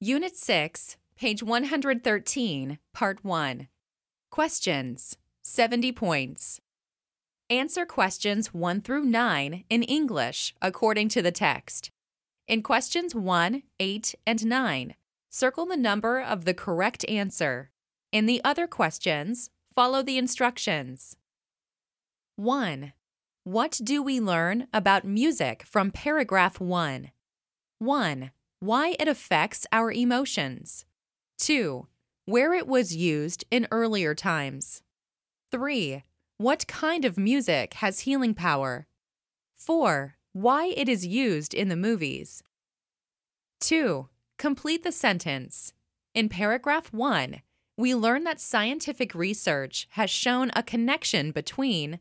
Unit 6, page 113, Part 1. Questions, 70 points. Answer questions 1 through 9 in English according to the text. In questions 1, 8, and 9, circle the number of the correct answer. In the other questions, follow the instructions. 1. What do we learn about music from paragraph 1? 1. Why it affects our emotions. 2. Where it was used in earlier times. 3. What kind of music has healing power? 4. Why it is used in the movies. 2. Complete the sentence. In paragraph 1, we learn that scientific research has shown a connection between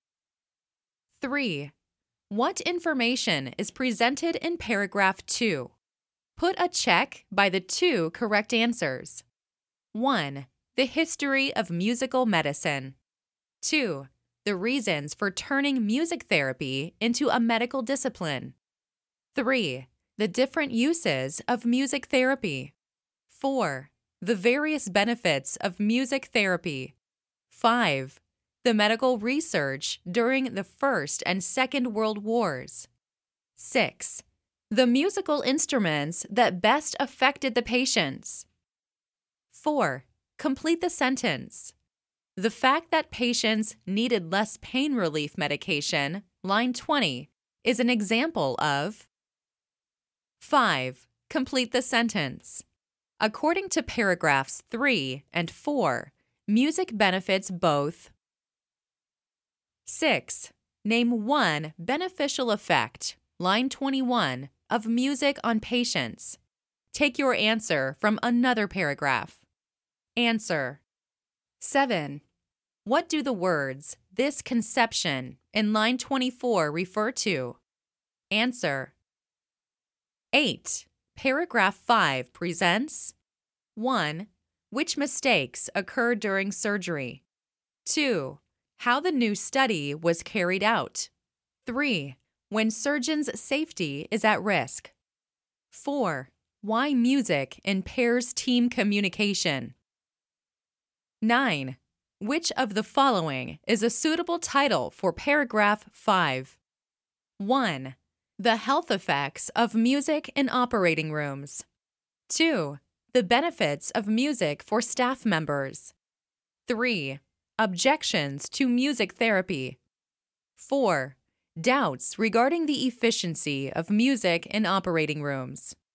3. What information is presented in paragraph 2? Put a check by the 2 correct answers. 1. The history of musical medicine. 2. The reasons for turning music therapy into a medical discipline. 3. The different uses of music therapy. 4. The various benefits of music therapy. 5. The medical research during the First and Second World Wars. 6. The musical instruments that best affected the patients. 4. Complete the sentence. The fact that patients needed less pain relief medication, line 20, is an example of 5. Complete the sentence. According to paragraphs 3 and 4, music benefits both 6. Name one beneficial effect, line 21, of music on patients. Take your answer from another paragraph. Answer. 7. What do the words, this conception, in line 24 refer to? Answer. 8. Paragraph 5 presents 1. Which mistakes occurred during surgery? 2. How the new study was carried out. 3. When surgeons' safety is at risk. 4. Why music impairs team communication. 9. Which of the following is a suitable title for paragraph 5? 1. The health effects of music in operating rooms. 2. The benefits of music for staff members. 3. Objections to music therapy. 4. Doubts regarding the efficiency of music in operating rooms.